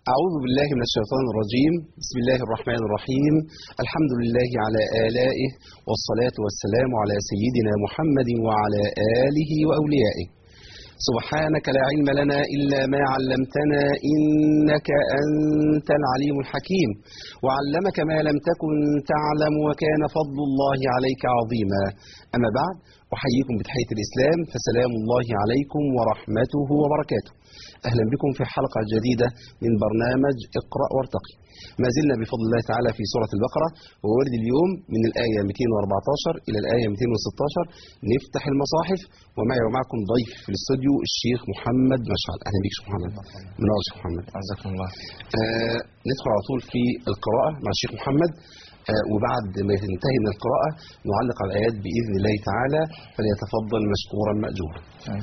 أعوذ بالله من الشيطان الرجيم. بسم الله الرحمن الرحيم. الحمد لله على آلائه، والصلاة والسلام على سيدنا محمد وعلى آله وأوليائه. سبحانك لا علم لنا إلا ما علمتنا إنك أنت العليم الحكيم، وعلمك ما لم تكن تعلم وكان فضل الله عليك عظيما. أما بعد، أحييكم بتحية الإسلام، فسلام الله عليكم ورحمته وبركاته. أهلا بكم في حلقة جديدة من برنامج اقرأ وارتقي. ما زلنا بفضل الله تعالى في سورة البقرة، وورد اليوم من الآية 214 إلى الآية 216. نفتح المصاحف، ومعي ومعكم ضيف في الاستوديو الشيخ محمد مشعل. أهلا بك شيخ محمد. منور شيخ محمد. عزكم الله. ندخل على طول في القراءة مع الشيخ محمد، وبعد ما تنتهي من القراءة نعلق على الآيات بإذن الله تعالى، فليتفضل مشكورا مأجورا.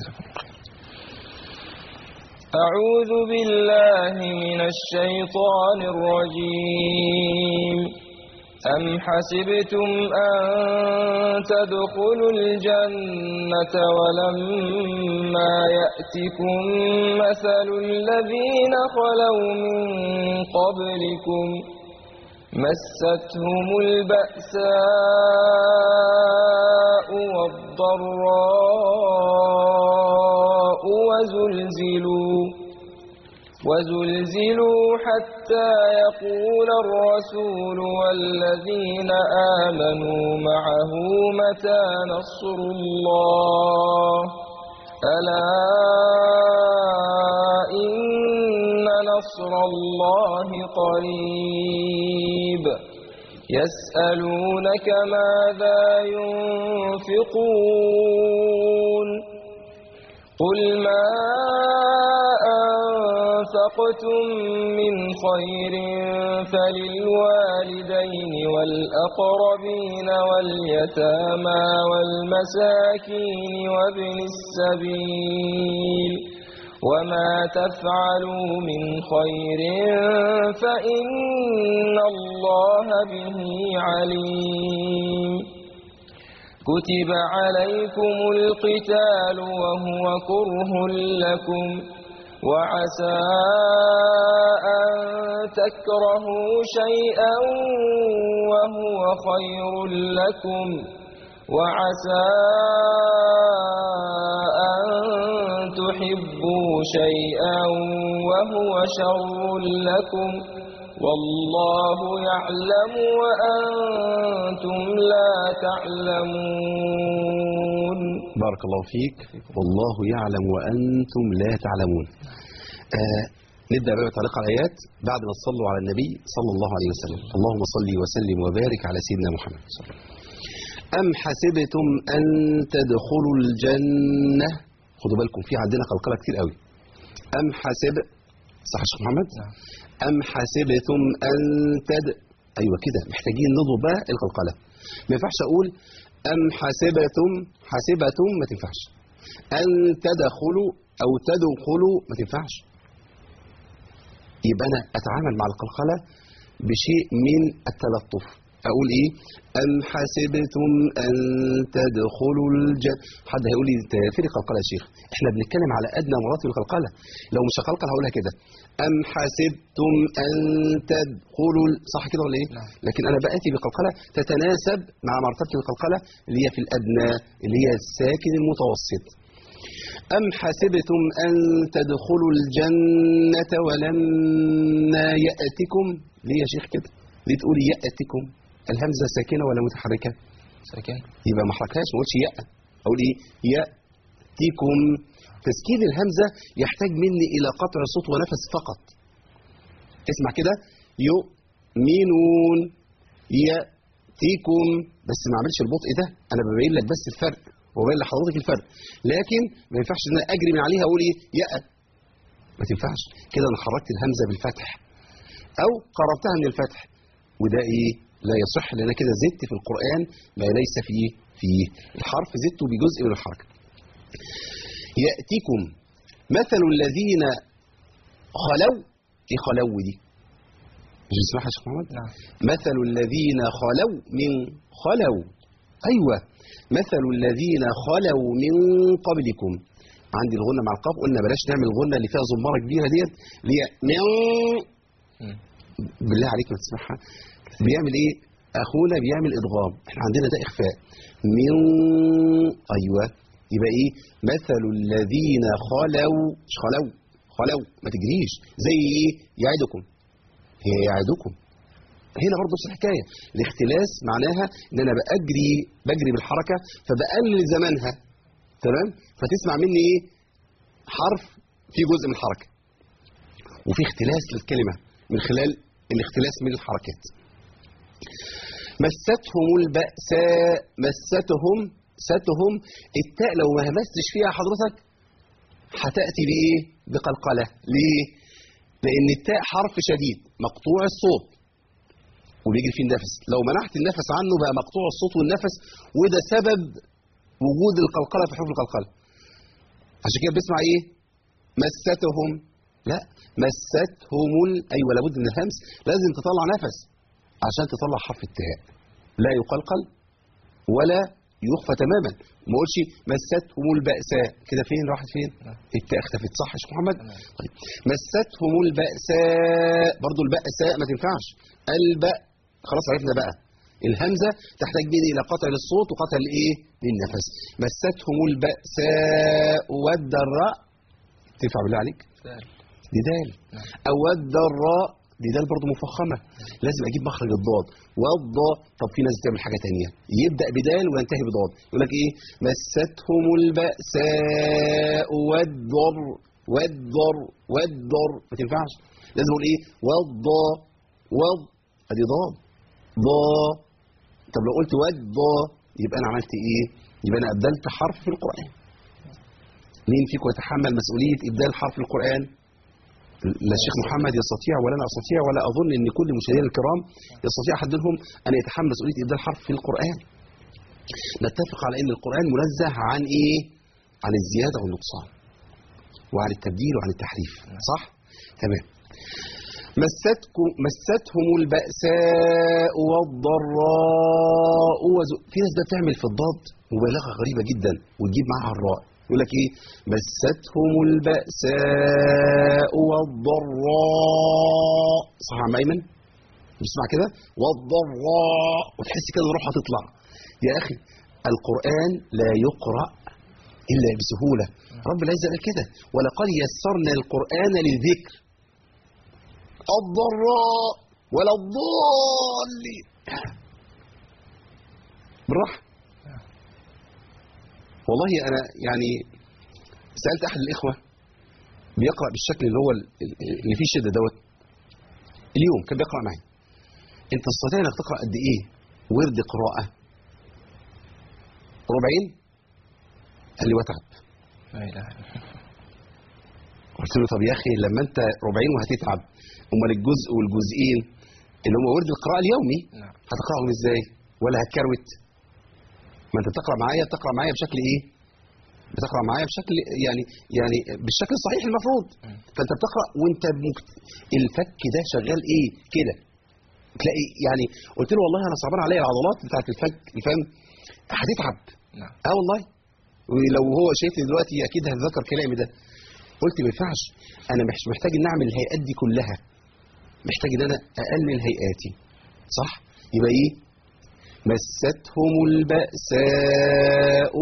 أعوذ بالله من الشيطان الرجيم. أم حسبتم أن تدخلوا الجنة ولما يأتكم مثل الذين خلوا من قبلكم مستهم البأساء والضراء وزلزلوا حتى يقول الرسول والذين آمنوا معه متى نصر الله ألا إن نصر الله قريب. يسألونك ماذا ينفقون قل ما أنفقتم من خير فللوالدين والأقربين واليتامى والمساكين وابن السبيل وما تفعلوا من خير فإن الله به عليم. كتب عليكم القتال وهو كره لكم وعسى أن تكرهوا شيئا وهو خير لكم وعسى أن تحبوا شيئا وهو شر لكم والله يعلم وأنتم لا تعلمون. بارك الله فيك. والله يعلم وأنتم لا تعلمون. نبدأ بقى تعليق على الآيات بعد ما تصلوا على النبي صلى الله عليه وسلم. اللهم صل وسلم وبارك على سيدنا محمد. أم حسبتم أن تدخلوا الجنة. خدوا بالكم، في عندنا قلقلة كتير قوي. أم حسب، صح يا شيخ محمد؟ أم حسبتم أن أيوة كده، محتاجين نضرب بقى القلقلة. ما ينفعش أقول أم حسبتم ما تنفعش. أن تدخلوا أو تدخلوا ما تنفعش. يبقى أنا أتعامل مع القلقلة بشيء من التلطف. أقول إيه؟ أم حسبتم أن تدخلوا الجنة. حد هيقول لي أنت فين القلقلة يا شيخ؟ إحنا بنتكلم على أدنى مراتب القلقلة. لو مش هقلقل هقولها كده، أم حسبتم أن تدخلوا، صح كده ولا إيه؟ لكن أنا بأتي بقلقلة تتناسب مع مرتبة القلقلة اللي هي في الأدنى، اللي هي الساكن المتوسط. أم حسبتم أن تدخلوا الجنة ولما يأتكم. ليه يا شيخ كده؟ ليه تقولي يأتكم؟ الهمزة ساكنة ولا متحركة؟ ساكنة. يبقى ما احركهاش، ما اقولش يأ، اقول ايه؟ يأتكم. تسكين الهمزة يحتاج مني إلى قطع صوت ونفس فقط. اسمع كده، يؤمنون يأتكم، بس ما اعملش البطء ده، أنا ببين لك بس الفرق وبين لحضرتك الفرق، لكن ما ينفعش إن أنا أجري من عليها أقول إيه؟ يأ، ما تنفعش كده. أنا حركت الهمزة بالفتح أو قربتها من الفتح، وده إيه؟ لا يصح، لأن كده زدت في القرآن ما ليس فيه الحرف، زدته بجزء من الحركة. يأتيكم مثل الذين خلوا. إيه خلوا دي؟ مش اسمها يا شيخ محمد؟ نعم. مثل الذين خلوا من خلوا، أيوة، مثل الذين خلوا من قبلكم عندي الغنة مع القاف، قلنا بلاش نعمل الغنة اللي فيها زمارة كبيرة ديت اللي هي بالله عليك ما تسمعها. بيعمل ايه اخونا؟ بيعمل ادغام. احنا عندنا ده اخفاء. من ايوه، يبقى ايه؟ مثل الذين خلوا ما تجريش زي ايه؟ يعدكم، هي يعدكم. هنا برضه نفس الحكايه، الاختلاس معناها ان انا بجري بالحركه فبقلل زمانها، تمام؟ فتسمع مني ايه؟ حرف في جزء من الحركه، وفي اختلاس للكلمه من خلال الاختلاس من الحركات. مستهم البأساء، ستهم التاء لو ما همستش فيها حضرتك هتأتي بإيه؟ بقلقلة. ليه؟ لأن التاء حرف شديد مقطوع الصوت وبيجري فيه النفس، لو منعت النفس عنه بقى مقطوع الصوت والنفس، وده سبب وجود القلقلة في حروف القلقلة. عشان كده بيسمع إيه؟ مستهم، لا مستهم أيوة، لابد من الهمس، لازم تطلع نفس عشان تطلع حرف التاء، لا يقلقل ولا يخفى تماما. ما اقولش مستهم البأساء، كده فين راحت؟ فين التاء؟ اختفت، صح يا شيخ محمد؟ طيب مستهم البأساء، برضو البأساء ما تنفعش. خلاص عرفنا بقى الهمزه تحتاج بين الى قطع للصوت وقطع لايه؟ للنفس. مستهم البأساء والضراء، تنفع بالله عليك؟ دي دال. او الضراء، دي دال برضه مفخمه، لازم اجيب مخرج الضاد. والضاء، طب في ناس بتعمل حاجه ثانيه، يبدا بدال وينتهي بضاد، يقول لك ايه؟ مستهم البأساء والضر، ما تنفعش، لازم اقول ايه؟ والضاء ادي ضاد ضاء. طب لو قلت والضاء يبقى انا عملت ايه؟ يبقى انا ابدلت حرف في القران. مين فيكم يتحمل مسؤوليه ابدال حرف في القران؟ لا الشيخ محمد يستطيع ولا انا استطيع ولا اظن ان كل مشاهدينا الكرام يستطيع احد منهم ان يتحمل مسؤوليه ابدال حرف في القران. نتفق على ان القران منزه عن ايه؟ عن الزياده والنقصان وعن التبديل وعن التحريف، صح؟ تمام. مستهم البأساء والضراء في ناس بقى بتعمل في الضاد مبالغه غريبه جدا وتجيب معاها الراء، يقول لك ايه؟ مستهم البأساء والضراء، صح يا عم ايمن؟ بتسمع كده؟ والضراء وتحس كده روحها تطلع. يا اخي القرآن لا يقرأ الا بسهوله، رب العزه قال كده: ولقد يسرنا القرآن للذكر الضراء ولا الضالين. بالراحه. والله انا يعني سالت احد الاخوه بيقرا بالشكل اللي هو اللي فيه شده دوت، اليوم كان بيقرا معي: انت تستطيع انك تقرا قد ايه ورد قراءه؟ ربعين. قال لي واتعب. لا اله الا الله. قلت له طب يا اخي لما انت ربعين وهتتعب، امال الجزء والجزئين اللي هم ورد القراءه اليومي هتقراهم ازاي؟ ولا هتكروت؟ ما انت بتقرا معايا بشكل ايه؟ بتقرا معايا بشكل يعني بالشكل الصحيح المفروض. فانت بتقرا وانت الفك ده شغال ايه كده، تلاقي يعني. قلت له والله انا صعبان عليا العضلات بتاعت الفك، الفم هتتعب. والله، ولو هو شايفني دلوقتي اكيد هتذكر كلامي ده. قلت ما ينفعش، انا مش محتاج ان اعمل الهيئات دي كلها، محتاج ان انا اقلل هيئاتي، صح؟ يبقى ايه؟ مستهم البأساء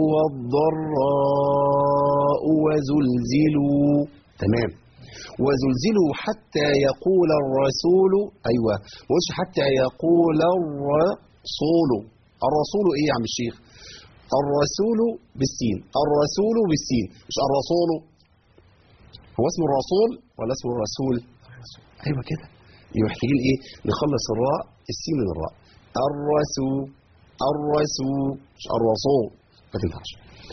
والضراء وزلزلوا، تمام. وزلزلوا حتى يقول الرسول، ايوه ما قلتش حتى يقول الرسول ايه يا عم الشيخ؟ الرسول بالسين، الرسول بالسين، مش الرسول. هو اسمه الرسول ولا اسمه الرسول؟ ايوه كده. يبقى محتاجين ايه؟ نخلص الراء السين من الراء. الرسول مش الرسول، ما تنفعش.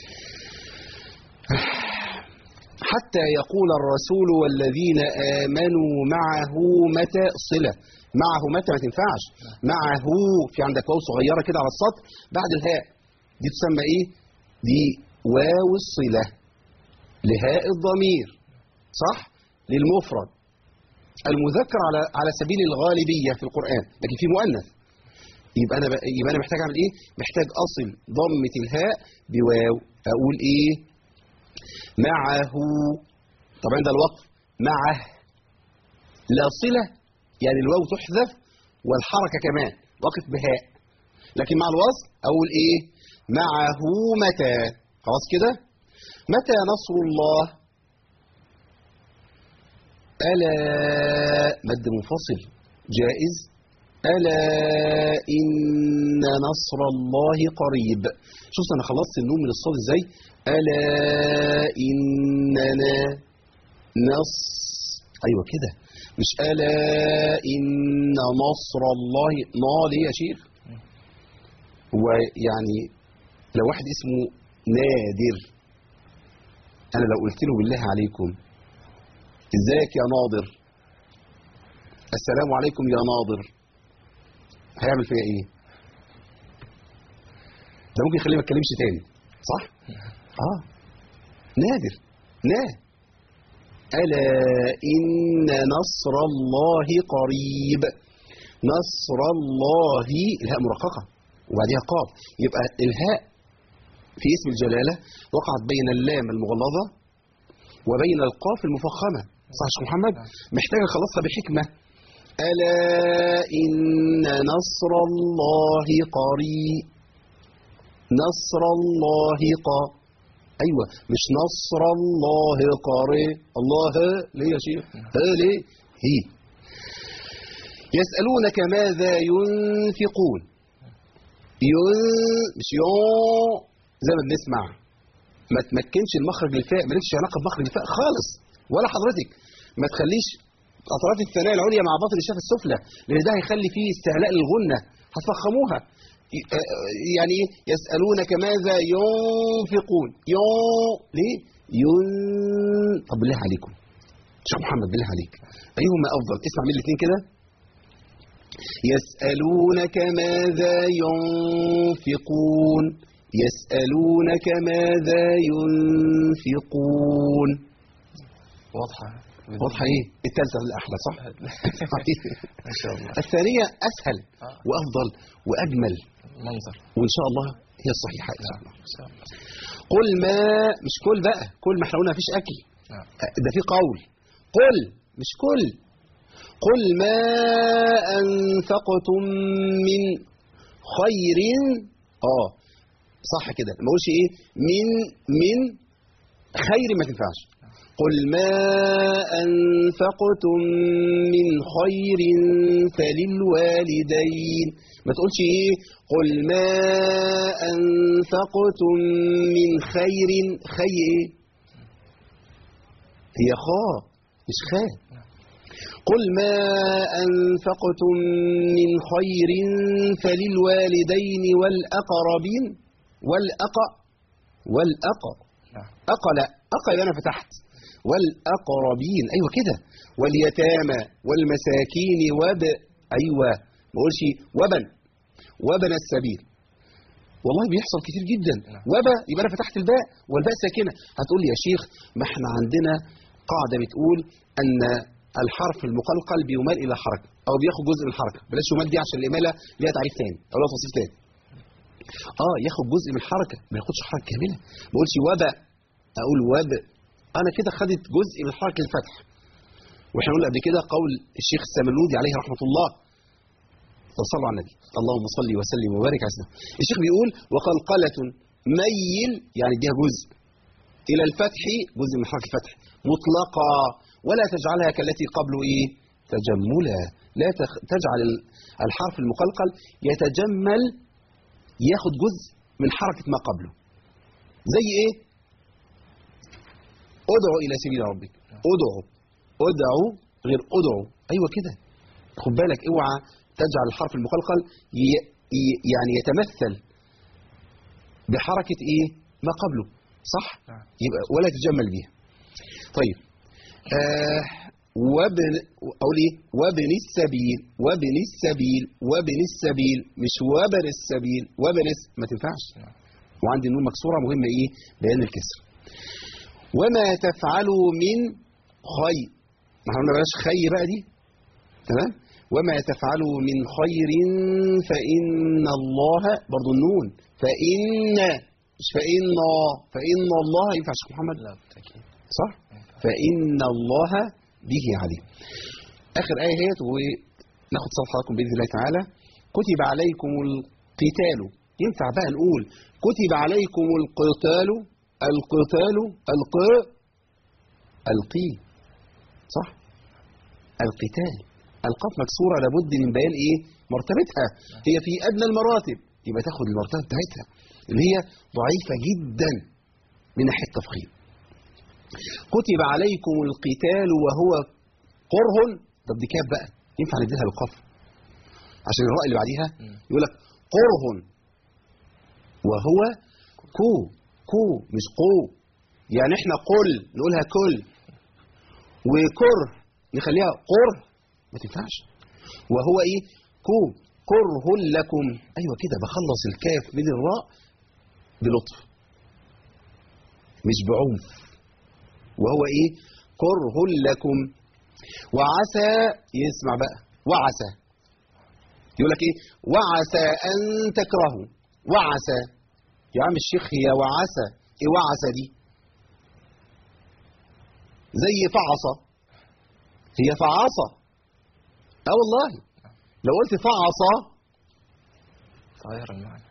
حتى يقول الرسول والذين آمنوا معه متى صلة. معه متى ما تنفعش. معه في عندك واو صغيرة كده على السطر بعد الهاء، دي تسمى ايه؟ دي واو الصلة لهاء الضمير، صح؟ للمفرد المذكر على سبيل الغالبية في القرآن، لكن في مؤنث. يبقى انا محتاج اعمل ايه؟ محتاج اصل ضمة الهاء بواو، اقول ايه؟ معه. طبعا ده الوقف معه لا صلة، يعني الواو تحذف والحركة كمان وقف بهاء، لكن مع الوصل أقول إيه؟ معه متى. خلاص كده. متى نصر الله؟ ألا مد منفصل جائز. ألا إن نصر الله قريب. شوف أنا خلصت النون من الصاد إزاي؟ ألا إننا أيوة كده، مش ألا إن نصر الله ليه يا شيخ؟ هو يعني لو واحد اسمه نادر، أنا لو قلت له بالله عليكم ازيك يا ناظر، السلام عليكم يا ناظر، هيعمل فيها ايه؟ ده ممكن يخليه ما يتكلمش تاني، صح؟ نادر. ألا إن نصر الله قريب. نصر الله الهاء مرققة وبعدها قاف، يبقى الهاء في اسم الجلالة وقعت بين اللام المغلظة وبين القاف المفخمة، صح يا محمد؟ محتاج أخلصها بحكمة. ألا إن نصر الله قريب. نصر الله أيوة، مش نصر الله قريب. الله ليه يا شيخ؟ ليه؟ هي. يسألونك ماذا ينفقون. مش زي ما بنسمع، ما تمكنش المخرج للفاء، مالكش علاقة بمخرج الفاء خالص، ولا حضرتك ما تخليش أطراف الثناء العليا مع باطن الشفة السفلى، لأن ده هيخلي فيه استعلاء للغنة، هتفخموها. يعني ايه؟ يسألونك ماذا ينفقون. ليه؟ طب بالله عليكم شيخ محمد، بالله عليك أيهما أفضل؟ اسمع من الاثنين كده. يسألونك ماذا ينفقون. يسألونك ماذا ينفقون. واضحة ايه؟ الثالثة الأحلى صح؟ ما شاء الله. الثانية أسهل وأفضل وأجمل منظر، وإن شاء الله هي الصحيحة إن شاء الله. قل ما، مش كل بقى، كل ما احنا قلنا مفيش أكل، ده في قول. قل مش كل. قل ما أنفقتم من خير. صح كده، ما اقولش ايه من خير، ما تنفعش. قل ما أنفقتم من خير فللوالدين. ما تقولش ايه قل ما أنفقتم من خير. ايه؟ هي خاء مش خاء. قل ما أنفقتم من خير فللوالدين والأقربين. لا يبقى أنا فتحت. والأقربين، أيوة كده. واليتامى والمساكين أيوة، ما أقولش وبن السبيل. والله بيحصل كتير جدا. يبقى أنا فتحت الباء والباء ساكنة. هتقول لي يا شيخ ما احنا عندنا قاعدة بتقول أن الحرف المقلقل بيمال إلى حركة أو بياخد جزء من الحركة. بلاش يمال دي عشان الإمالة ليها تعريف ثاني أو لها توصيف ثاني. ياخد جزء من الحركة، ما ياخدش حركة كاملة. ما اقولش أقول أنا كده خدت جزء من حركة الفتح. واحنا قلنا قبل كده قول الشيخ السمنودي عليه رحمة الله، صلوا على النبي اللهم صل وسلم وبارك على سيدنا. الشيخ بيقول وقلقلة ميل، يعني اديها جزء إلى الفتح، جزء من حركة الفتح مطلقة، ولا تجعلها كالتي قبله ايه؟ تجملا. لا تجعل الحرف المقلقل يتجمل، ياخد جزء من حركة ما قبله. زي ايه؟ ادعو الى سبيل ربك. ادعو غير ادعو. ايوه كده، خد بالك اوعى تجعل الحرف المقلقل يعني يتمثل بحركة ايه؟ ما قبله، صح؟ يبقى ولا تجمل بيها. طيب اقول ايه؟ وابن السبيل، مش وابن السبيل. ما تنفعش. وعندي النون مكسوره، مهمه ايه؟ بيان الكسر. وما تفعلوا من خير، ما احنا بلاش خي بقى دي، تمام؟ وما تفعلوا من خير فإن الله، برضو النون، فإن مش فإن الله. ينفع يا شيخ محمد؟ لا بالتأكيد. صح؟ فإن الله به عليم. آخر آية هي وناخد صلاة حضراتكم بإذن الله تعالى. كتب عليكم القتال. ينفع بقى نقول كتب عليكم القتال القي، صح؟ القتال، القاف مكسورة لابد من بيان إيه؟ مرتبتها. هي في أدنى المراتب، يبقى تاخد المرتبة بتاعتها اللي هي ضعيفة جدا من ناحية التفخيم. كتب عليكم القتال وهو كره. طب دي كاف بقى، ينفع نديها بالقاف عشان الراء اللي بعديها يقول لك كره وهو كو مش قو. يعني احنا قل نقولها كل، وكره نخليها قره، ما تنفعش. وهو ايه؟ كره لكم. ايوه كده، بخلص الكاف من الراء بلطف مش بعنف. وهو ايه؟ كره لكم. وعسى، يسمع بقى، وعسى يقول لك ايه؟ وعسى ان تكرهوا. وعسى يا عم الشيخ، هي وعسى ايه؟ وعسى دي زي فعصى، هي فعصى. والله لو قلت فعصى تغير المعنى.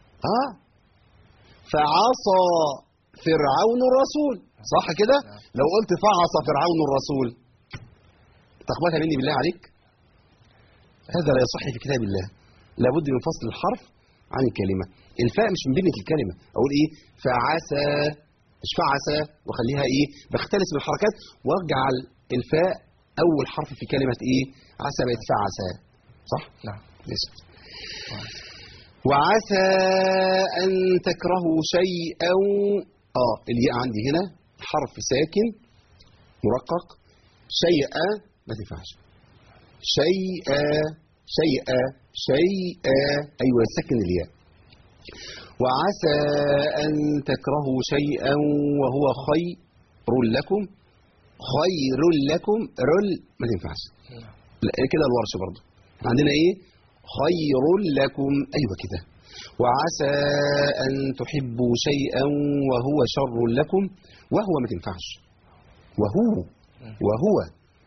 فعصى فرعون الرسول، صح كده؟ لو قلت فعصى فرعون الرسول تقبلها مني بالله عليك؟ هذا لا يصح في كتاب الله. لابد من فصل الحرف عن الكلمة. الفاء مش من بنية الكلمة. أقول إيه؟ فعسى، مش فعسى، وخليها إيه؟ بختلس من الحركات واجعل الفاء أول حرف في كلمة إيه؟ عسى بقت فعسى، صح؟ نعم. وعسى أن تكرهوا شيئا. الياء عندي هنا حرف ساكن مرقق. شيئا ما تنفعش. شيئا أيوة سكن الياء. وعسى أن تكرهوا شيئا وهو خير لكم. رل ما تنفعش. لا كده الورش برضو عندنا ايه؟ خير لكم. ايوه كده. وعسى أن تحبوا شيئا وهو شر لكم. وهو ما تنفعش. وهو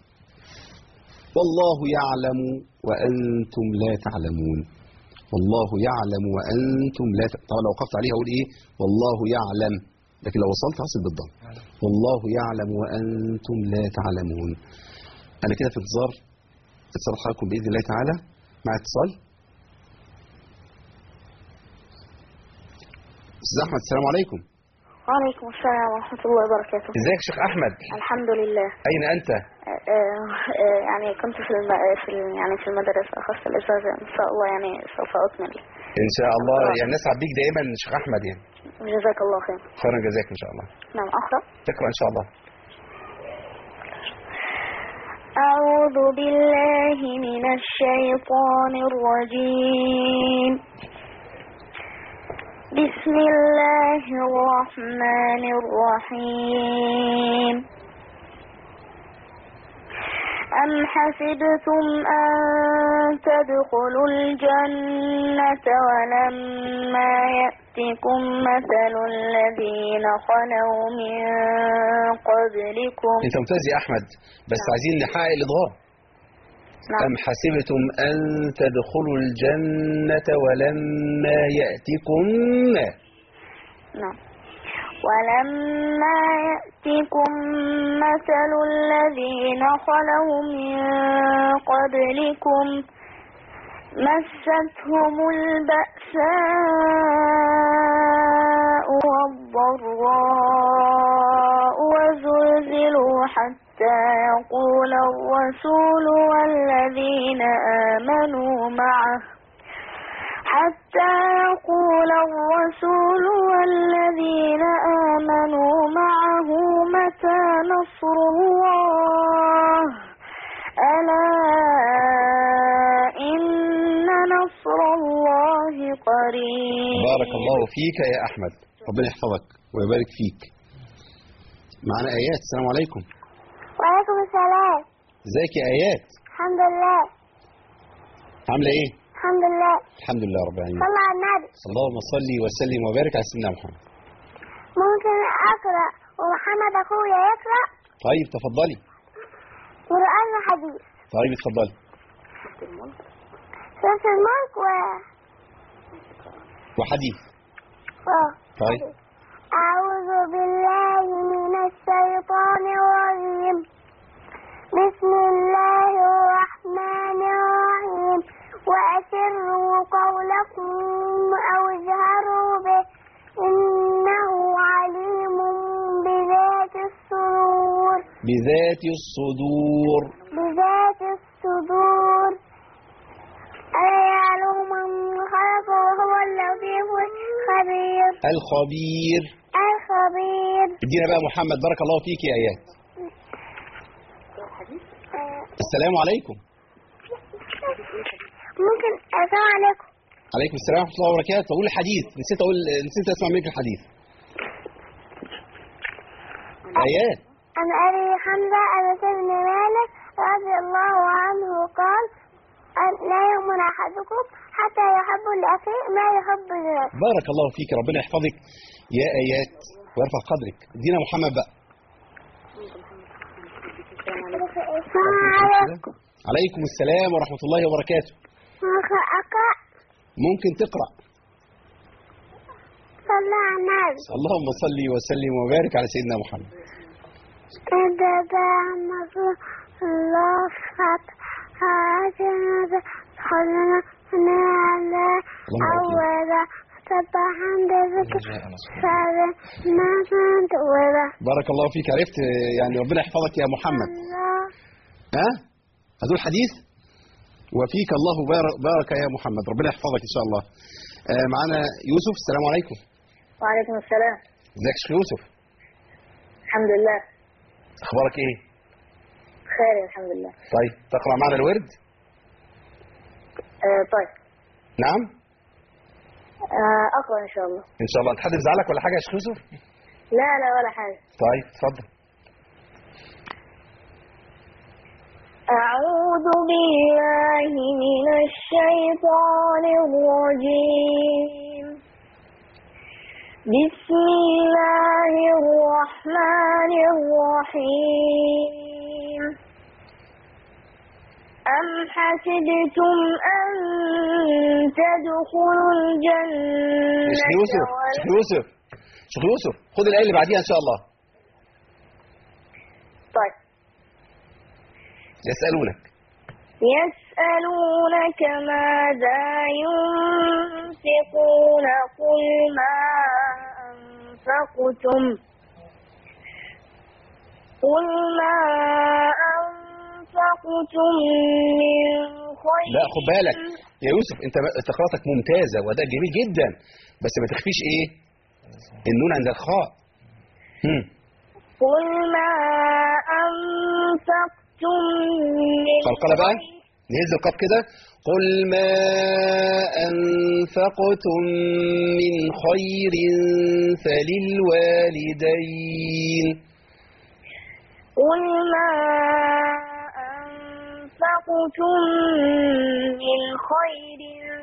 والله يعلم وأنتم لا تعلمون. والله يعلم وأنتم لا طبعا لو وقفت عليها أقول إيه؟ والله يعلم، لكن لو وصلت هصل بالضم. والله يعلم وأنتم لا تعلمون. أنا كده في انتظار اتصال حضراتكم بإذن الله تعالى. مع اتصال. أستاذ أحمد، السلام عليكم. وعليكم السلام ورحمة الله وبركاته. ازيك يا شيخ أحمد؟ الحمد لله. أين أنت؟ يعني كنت يعني في المدرسة أخذت الإجازة، إن شاء الله يعني سوف أكمل. إن شاء الله يعني نسعد بيك دائما شيخ أحمد يعني. جزاك الله خير. خيرا جزاك إن شاء الله. نعم أقرأ. تقرأ إن شاء الله. أعوذ بالله من الشيطان الرجيم. بسم الله الرحمن الرحيم. أم حسبتم أن تدخلوا الجنة ولما يأتكم مثل الذين خلوا من قبلكم. أنت ممتاز يا أحمد، بس عايزين نحقق الإضغام. أم حسبتم أن تدخلوا الجنة ولما يأتكم. نعم. ولما يأتكم مثل الذين خلوا من قبلكم مستهم البأساء والضراء وزلزلوا حتى يقول الرسول والذين آمنوا معه متى نصر الله ألا إن نصر الله قريب. بارك الله فيك يا أحمد، ربنا يحفظك ويبارك فيك. معنا آيات. السلام عليكم. وعليكم السلام. ازيك يا آيات؟ الحمد لله. عاملة ايه؟ الحمد لله. الحمد لله رب العالمين. صلى على النبي. اللهم صل وسلم وبارك على سيدنا محمد. ممكن أقرأ ومحمد أخويا يقرأ طيب تفضلي. قرآن وحديث. طيب اتفضلي. سورة الملك وحديث. طيب. أعوذ بالله من الشيطان الرجيم. بسم الله الرحمن الرحيم. وأسروا قولكم أو اجهروا به إنه عليم بذات الصدور. بذات الصدور. بذات الصدور. ألا يعلم من خلق وهو اللطيف الخبير. الخبير. الخبير. ادينا بقى محمد، بارك الله فيك يا آيات. السلام عليكم. ممكن السلام عليكم. عليكم السلام ورحمة الله وبركاته. بقول الحديث، نسيت اسمع منك الحديث. آيات. عن أبي حمزة أنس بن مالك رضي الله عنه قال لا يؤمن أحدكم حتى يحب لأخيه ما يحب لنفسه. بارك الله فيك، ربنا يحفظك يا آيات ويرفع قدرك. ادينا محمد بقى. عليكم السلام ورحمة الله وبركاته. أقرأ. ممكن تقرأ. صلى على النبي. اللهم صل وسلم وبارك على سيدنا محمد. الله فتح عجنة خلنا نعلى أولا سبح عند ذكر فعلا ما كنت ولا. بارك الله فيك، عرفت يعني. ربنا يحفظك يا محمد. ها هذول حديث وفيك الله بارك يا محمد. ربنا يحفظك إن شاء الله. معنا يوسف. السلام عليكم. وعليكم السلام. ازيك يا شيخ يوسف؟ الحمد لله. اخبارك ايه؟ خير الحمد لله. طيب تقرأ معنا الورد؟ طيب. نعم. أقرأ إن شاء الله. ان شاء الله. انت حد زعلك ولا حاجه يا شيخ يوسف؟ لا ولا حاجة. طيب اتفضل. أعوذ بالله من الشيطان الرجيم. بسم الله الرحمن الرحيم. أم حسبتم أن تدخلوا الجنة؟ شيخ يوسف خد الآية اللي بعديها إن شاء الله. طيب. يسألونك ماذا ينفقون قل ما أنفقتم من خير. لا خد بالك يا يوسف، انت قراءتك ممتازة وأداء جميل جدا، بس ما تخفيش ايه النون عند الخاء. قل ما أنفقتم من قلقلة بقى، نهز القاف كده. قل ما أنفقتم من خير فللوالدين. قل ما أنفقتم من خير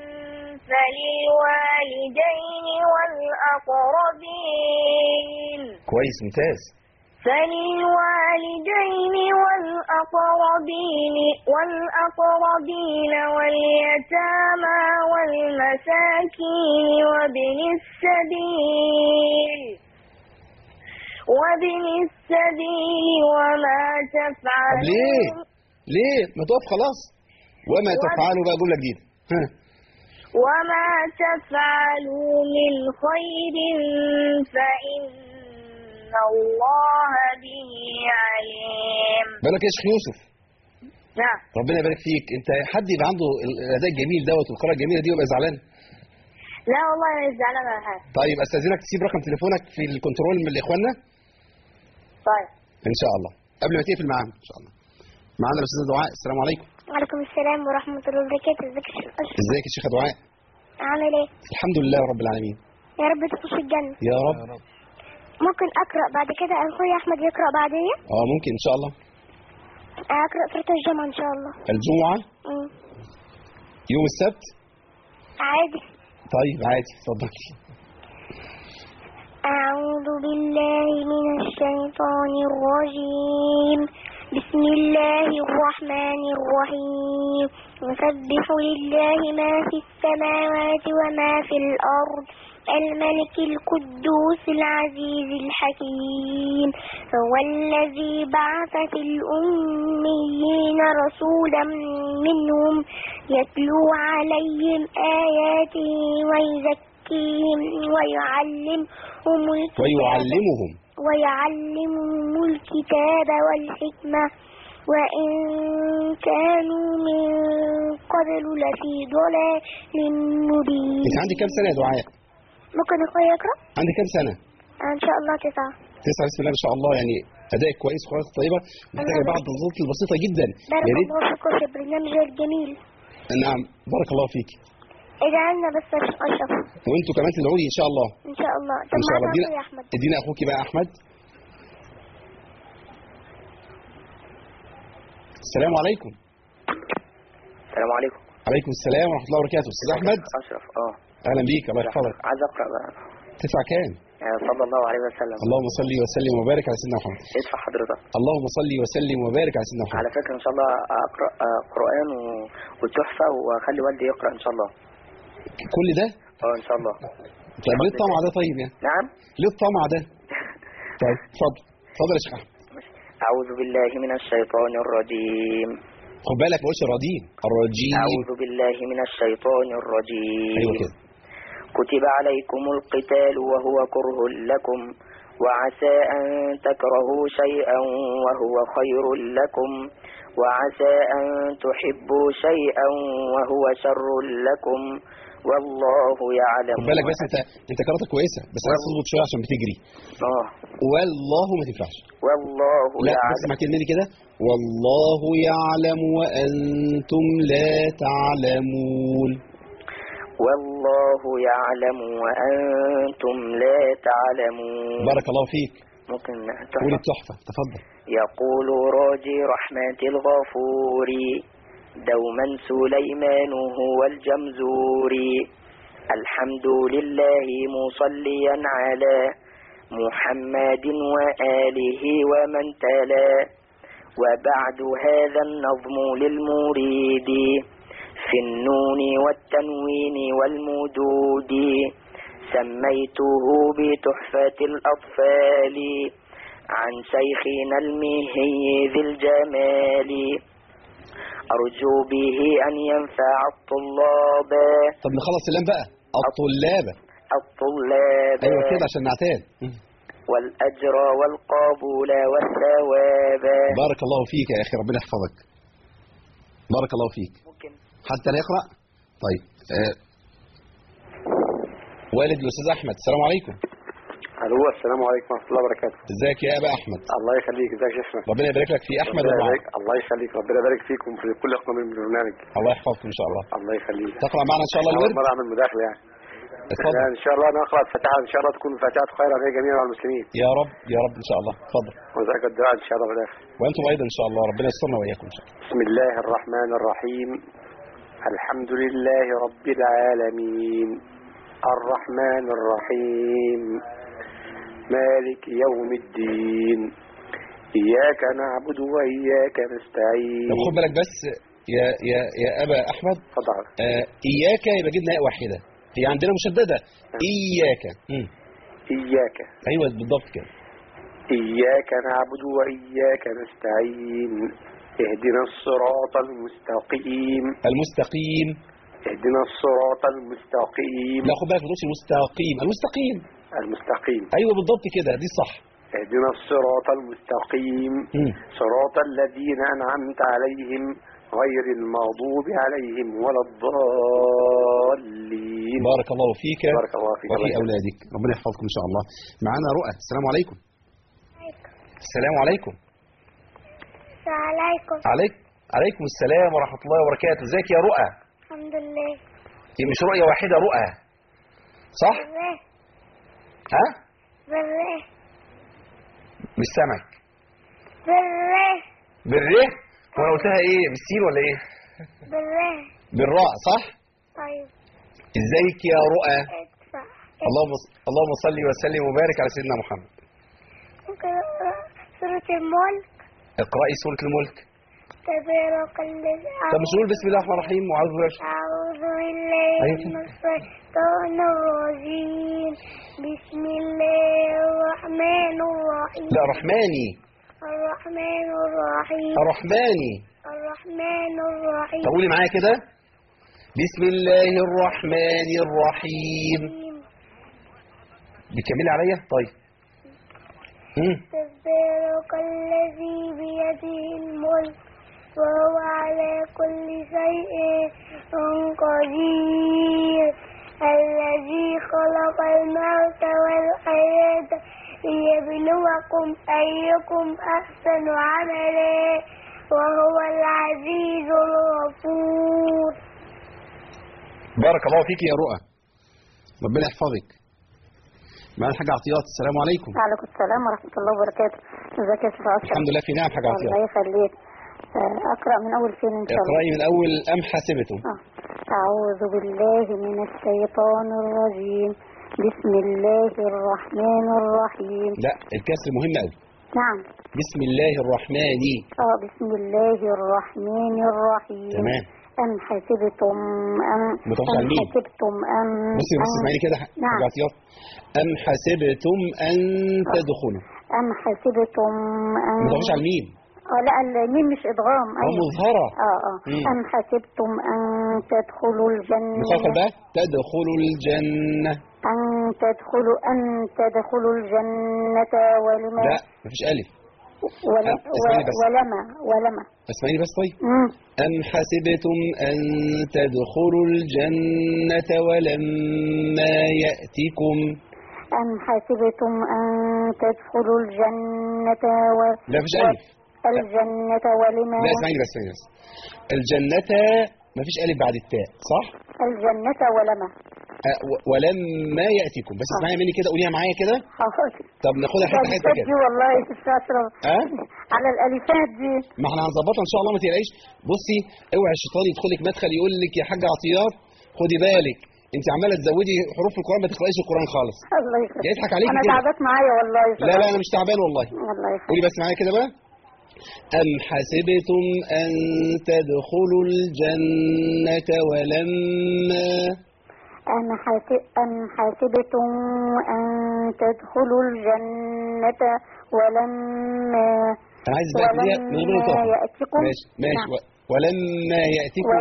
فللوالدين والأقربين. كويس ممتاز. فللوالدين والأقربين واليتامى والمساكين وابن السبيل وما تفعلوا. طب ليه ما تقف خلاص. وما تفعلوا بقى جملة جديدة. وما تفعلوا من خير فإن الله به عليم. بالك يا شيخ يوسف. نعم. ربنا يبارك فيك. انت حد يبقى عنده الاداء الجميل دوت والقراءه الجميله دي ويبقى زعلان؟ لا والله انا مش زعلان ولا حاجه. طيب استاذنك تسيب رقم تليفونك في الكنترول من لاخواننا. طيب ان شاء الله قبل ما تقفل معانا ان شاء الله. معانا الاستاذه دعاء. السلام عليكم. وعليكم السلام ورحمه الله وبركاته. ازيك يا شيخ اشرف؟ ازيك يا شيخه دعاء؟ عامل ايه؟ الحمد لله رب العالمين. يا رب تخش الجنه. يا رب. ممكن اقرا بعد كده اخويا احمد يقرا بعدين؟ ممكن ان شاء الله. اقرا سوره الجمعه ان شاء الله. الجمعه؟ يوم السبت؟ عادي. طيب عادي اتفضل. أعوذ بالله من الشيطان الرجيم. بسم الله الرحمن الرحيم. يسبح لله ما في السماوات وما في الأرض الملك القدوس العزيز الحكيم. هو الذي بعث في الأميين رسولا منهم يتلو عليهم آياته ويزكيهم ويعلمهم الكتاب والحكمة وإن كانوا من قبل لفي ضلال مبين. انت عندك كام سنة يا دعاء؟ ممكن أخويا يقرأ؟ عندك كام سنة؟ إن شاء الله 9. 9 بسم الله ما شاء الله، يعني أدائك كويس وخطواتك طيبة، محتاجة بعض النقاط البسيطة جدا. بارك الله فيكم في البرنامج الجميل. نعم بارك الله فيك. اجعلنا بس أشرف. وأنتوا كمان تدعوا لي إن شاء الله. إن شاء الله. إن شاء الله. يا أحمد. ادينا أخوك بقى أحمد. السلام عليكم. السلام عليكم. عليكم السلام ورحمة الله وبركاته. أستاذ أحمد. أشرف. أهلا بيك، الله يحفظك. عايز أقرأ بقى. تدفع كام؟ صلى الله عليه وسلم. اللهم صل وسلم وبارك على سيدنا محمد. ادفع حضرتك. اللهم صل وسلم وبارك على سيدنا محمد. على فكرة إن شاء الله أقرأ قرآن والتحفة وأخلي والدي يقرأ إن شاء الله. كل ده؟ إن شاء الله. طيب ليه الطمع ده طيب يعني؟ نعم؟ ليه الطمع ده؟ طيب اتفضل اتفضل يا شيخ أحمد. أعوذ بالله من الشيطان الرجيم. خد بالك ما قلتش الرجيم. أعوذ بالله من الشيطان الرجيم. أيوة كده. كتب عليكم القتال وهو كره لكم وعسى أن تكرهوا شيئا وهو خير لكم وعسى أن تحبوا شيئا وهو شر لكم والله يعلم. خد بالك بس انت قراءتك كويسه بس عايز تظبط شويه عشان بتجري. والله ما تنفعش. والله لا يعلم. بس اسمع كلمتي كده، والله يعلم وانتم لا تعلمون. والله يعلم وأنتم لا تعلمون. بارك الله فيك. ممكن قول التحفة تفضل. يقول راجي رحمة الغفور دوما سليمان هو الجمزوري الحمد لله مصليا على محمد وآله ومن تلا وبعد هذا النظم للمريد في النون والتنوين والمدود سميته بتحفة الأطفال عن شيخنا المهي ذي الجمال أرجو به أن ينفع الطلاب. طب نخلص اللام بقى. الطلاب. أيوة كده عشان نعتاد. والأجر والقبول والثواب. بارك الله فيك يا أخي، ربنا يحفظك. بارك الله فيك. ممكن حتى نقرأ. طيب والد الأستاذ أحمد. السلام عليكم. الو السلام عليكم ورحمه الله وبركاته. ازيك يا ابا احمد؟ الله يخليك. ازيك يا شيخنا؟ ربنا يبارك لك في احمد الله يخليك. ربنا يبارك فيكم في كل قناه من البرنامج. الله يحفظكم ان شاء الله. الله يخليك. تقرا معنا ان شاء الله الورد؟ مره اعمل مداخله يعني. اتفضل. ان شاء الله نقرا الفاتحه ان شاء الله تكون فاتحه خير على جميع المسلمين. يا رب يا رب ان شاء الله. اتفضل. وذاك الدعاء ان شاء الله في الاخر. وانتم ايضا ان شاء الله، ربنا يسترنا واياكم ان شاء الله. بسم الله الرحمن الرحيم. الحمد لله رب العالمين الرحمن الرحيم مالك يوم الدين إياك نعبد وإياك نستعين. طب خد بالك بس يا أبا أحمد. اتفضل. إياك يبقى جبنا ياء واحدة، هي عندنا مشددة. إياك. إياك. أيوة بالضبط كده. إياك نعبد وإياك نستعين اهدنا الصراط المستقيم. اهدنا الصراط المستقيم. لا خد بالك ما تقولش المستقيم، المستقيم. ايوه بالضبط كده، دي صح. اهدنا الصراط المستقيم صراط الذين انعمت عليهم غير المغضوب عليهم ولا الضالين. بارك الله فيك. بارك الله فيك وفي اولادك، ربنا يحفظكم ان شاء الله. معانا رؤى. السلام عليكم. السلام عليكم. عليكم السلام ورحمه الله وبركاته. ازيك يا رؤى؟ الحمد لله. دي مش رؤية واحدة، رؤى صح؟ ها؟ مش سمك. بالره. وانا قلتها ايه؟ بالسين ولا ايه؟ بالراء صح؟ طيب. ازيك يا رؤى؟ اللهم صل وسلم وبارك على سيدنا محمد. ممكن أقرأ سورة الملك؟ اقرأي سورة الملك. تبارك الذي طب مش نقول بسم الله الرحمن الرحيم وأعوذ بالله؟ أعوذ بالله من الشيطان الرجيم. بسم الله الرحمن الرحيم. لا رحماني. الرحمن الرحيم. الرحماني. الرحمن الرحيم. طب قولي معايا كده. بسم الله الرحمن الرحيم. بتكملي عليا؟ طيب. تبارك الذي بيده الملك وهو على كل شيء قدير. الذي خلق الموت والحياة ليبلوكم أيكم أحسن عملا وهو العزيز الغفور. بارك الله فيك يا رؤى. ربنا يحفظك. معنا الحاجة عطيات. السلام عليكم. وعليكم السلام ورحمة الله وبركاته. ازيك يا شيخ أشرف؟ الحمد لله في نعم حاجة عطيات. الله يخليك. أقرأ من أول فين إن شاء الله؟ اقرأي من أول أم حسبتم. أعوذ بالله من الشيطان الرجيم. بسم الله الرحمن الرحيم. لا الكسر مهم قوي. نعم. بسم الله الرحمن. بسم الله الرحمن الرحيم. تمام. أم حسبتم بصي اسمعيني كده. نعم. عطيات. أم حسبتم أن تدخلوا. أم حسبتم أن ما تدخلوش على الميم. لا الميم مش إدغام. مظهرة. أم حسبتم أن تدخلوا الجنة. مخاطر بقى. تدخلوا الجنة. أن تدخلوا الجنة ولما. لا مفيش ألف. ولما اسمعيني بس. طيب. أم حسبتم أن تدخلوا الجنة ولما يأتكم. أم حسبتم أن تدخلوا الجنة لا مفيش ألف. الجنة ولما. لا اسمعيني بس. الجنة مفيش ألف بعد التاء صح؟ الجنة ولما. ولما يأتكم. بس اسمعي مني كده. قوليها معايا كده. طب ناخدها حته حته كده. والله يا استاذ اشرف. على الالفات دي. ما احنا هنظبطها ان شاء الله ما تقلقيش. بصي اوعي الشيطان يدخل لك مدخل يقول لك يا حاجه عطيات خدي بالك انت عماله تزودي حروف القران ما تقرايش القران خالص. الله يخليك. يضحك عليكي انا تعبت معايا والله. لا انا مش تعبان والله. الله يخليك. قولي بس معايا كده بقى. أم حسبتم أن تدخلوا الجنة ولما. أم حسبتم أن تدخلوا الجنة ولما. أنا عايز بقى يأتكم. ماشي. ولما يأتكم